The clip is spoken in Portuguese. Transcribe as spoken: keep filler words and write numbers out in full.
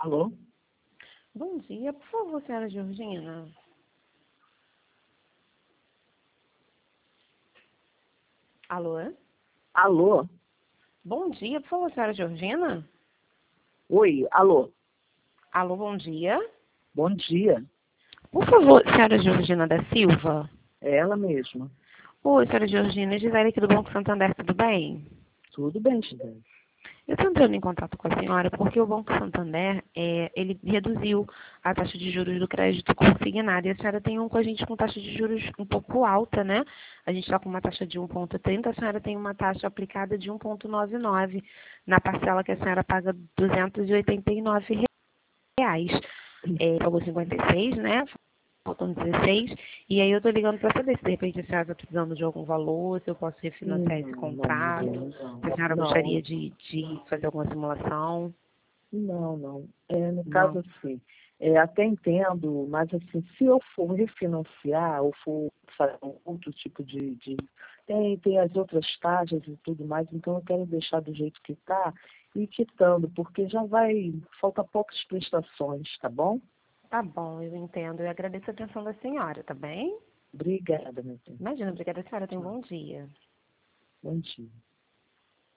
Alô? Bom dia, por favor, senhora Georgina. Alô? Alô? Bom dia, por favor, senhora Georgina. Oi, alô? Alô, bom dia. Bom dia. Por favor, senhora Georgina da Silva. É ela mesma. Oi, senhora Georgina, Gisele aqui do Banco Santander, tudo bem? Tudo bem, Gisele? Eu estou entrando em contato com a senhora porque o Banco Santander, é, ele reduziu a taxa de juros do crédito consignado e a senhora tem um com a gente com taxa de juros um pouco alta, né? A gente está com uma taxa de um vírgula trinta, a senhora tem uma taxa aplicada de um vírgula noventa e nove na parcela que a senhora paga duzentos e oitenta e nove reais. É, pagou cinquenta e seis, né? Faltam dezesseis. E aí eu estou ligando para saber se de repente a senhora está precisando de algum valor, se eu posso refinanciar esse Não, não, contrato, não, se a senhora não, gostaria de, de fazer alguma simulação. não, não. É, no caso, Não. assim, é, até entendo, mas assim, se eu for refinanciar ou for fazer um outro tipo de, de... Tem, tem as outras taxas e tudo mais, então eu quero deixar do jeito que está e quitando, porque já vai, falta poucas prestações, tá bom? Tá bom, eu entendo. Eu agradeço a atenção da senhora, tá bem? Obrigada, meu bem. Imagina, obrigada, senhora. Tenha um Tchau. bom dia. Bom dia.